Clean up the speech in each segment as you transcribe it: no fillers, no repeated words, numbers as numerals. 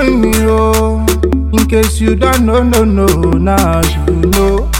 loving me, oh. In case you don't know, now you know.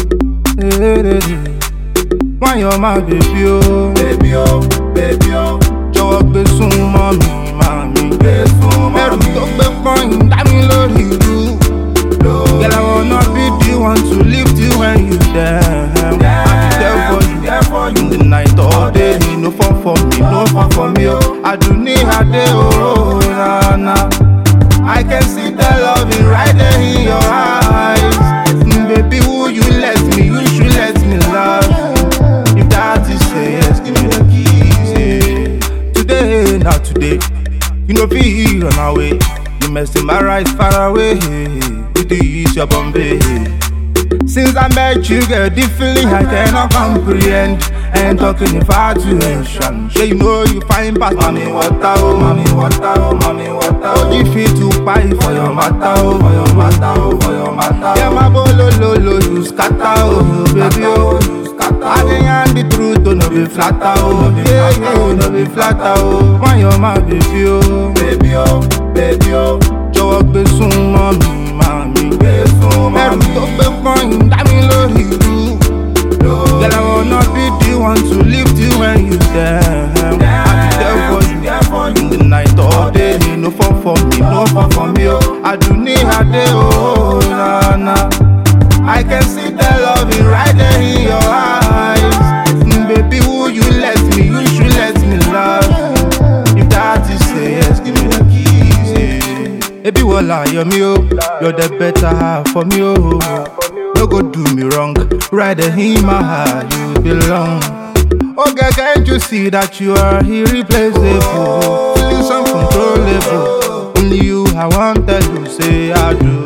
Why you're my baby, oh. Baby, oh, baby, oh. Jọ̀wọ́ gbé súnmọ́ mi, mami. Gbé súnmọ́ Ẹrù mi. tó gbé pọ́n dá mi lórí ìlú. Girl, I wanna be the one to lift you when you down. I be there for you in the night all day. No fun for me, no fun for me, oh. I do need a day, oh, nah, nah. I can see the loving right there in your eyes. Baby, will you let me? You should let me love you. If that is say yes, give me the keys, yeah. Today, not today. You know, be on our way. You messing my right far away. With the ease your Bombay. Since I met you, girl, the feeling I cannot comprehend. Ain't talking infatuation. Sure, you know you find past mommy water, oh, mommy water, oh, mommy water. Oh, you feel to pay for your matter, oh, for your matter, oh, for your matter. Yeah, my bolo, you scatter, oh, baby, oh, you scatter. I think the truth, oh, no be flatter, oh, yeah, yeah, no be flatter, oh. Why you're my baby, oh, Baby, oh, baby, oh. Jọ̀wọ́ gbé súnmọ́ mi, mami. Gbé súnmọ́ mi. Ẹrù tó gbé pọ́n dá mi lórí ìlú. Girl, I wanna be the one to lift you when you down. I be there for you in the night all day. No fun for me, no fun for me, oh. I do need a day, oh, nah, nah. I can see the loving right there in your eyes. Baby, will you let me? You should let me love you. If that is say yes, give me the keys, yeah. Baby, wala me, oh. You're the better half for me, oh. No go do me wrong, right there in my heart you belong. Oh girl, can't you see that you are irreplaceable? Feelings uncontrollable. Only you I want to you say I do.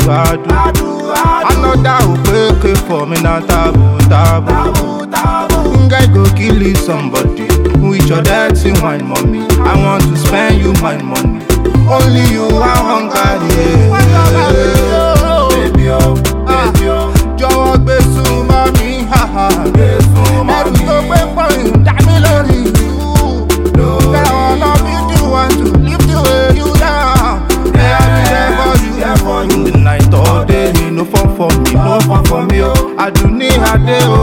I know that will break it for me, not taboo. Guy go kill somebody with your dirty wine, mommy. I want to spend you my money. Only you I want carry. Baby, oh, baby, oh. Jọ̀wọ́ gbé súnmọ́ mi, haha. Gbé súnmọ́ Ẹrù mi. tó gbé pọ́n dá mi lórí ìlú. Girl, I wanna be the one to lift you where you down. Yeah, I be there for you in the night all day. No fun for me, no fun for me, oh. I do need a day, oh.